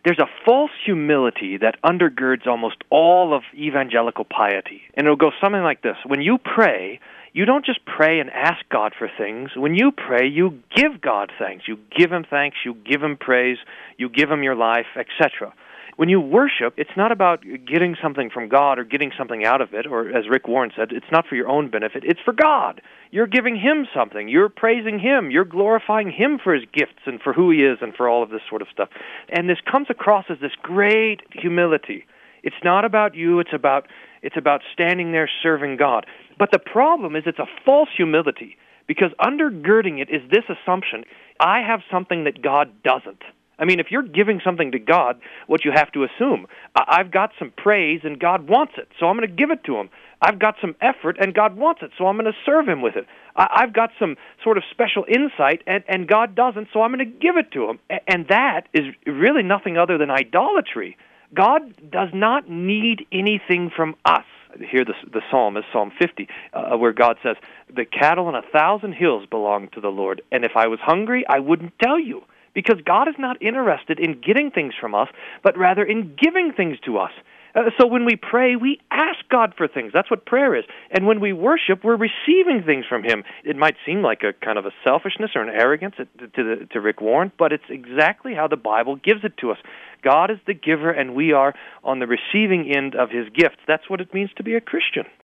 there's a false humility that undergirds almost all of evangelical piety. And it'll go something like this. When you pray, you don't just pray and ask God for things. When you pray, you give God thanks. You give Him thanks, you give Him praise, you give Him your life, etc. When you worship, it's not about getting something from God or getting something out of it, or as Rick Warren said, it's not for your own benefit, it's for God. You're giving Him something. You're praising Him. You're glorifying Him for His gifts and for who He is and for all of this sort of stuff. And this comes across as this great humility. It's not about you, it's about standing there serving God. But the problem is it's a false humility, because undergirding it is this assumption: I have something that God doesn't. I mean, if you're giving something to God, what you have to assume, I've got some praise and God wants it, so I'm going to give it to Him. I've got some effort and God wants it, so I'm going to serve Him with it. I've got some sort of special insight and God doesn't, so I'm going to give it to Him. And that is really nothing other than idolatry. God does not need anything from us. Here the psalm is Psalm 50, where God says, "The cattle on 1,000 hills belong to the Lord, and if I was hungry, I wouldn't tell you." Because God is not interested in getting things from us, but rather in giving things to us. So when we pray, we ask God for things. That's what prayer is. And when we worship, we're receiving things from Him. It might seem like a kind of a selfishness or an arrogance to Rick Warren, but it's exactly how the Bible gives it to us. God is the giver, and we are on the receiving end of His gifts. That's what it means to be a Christian.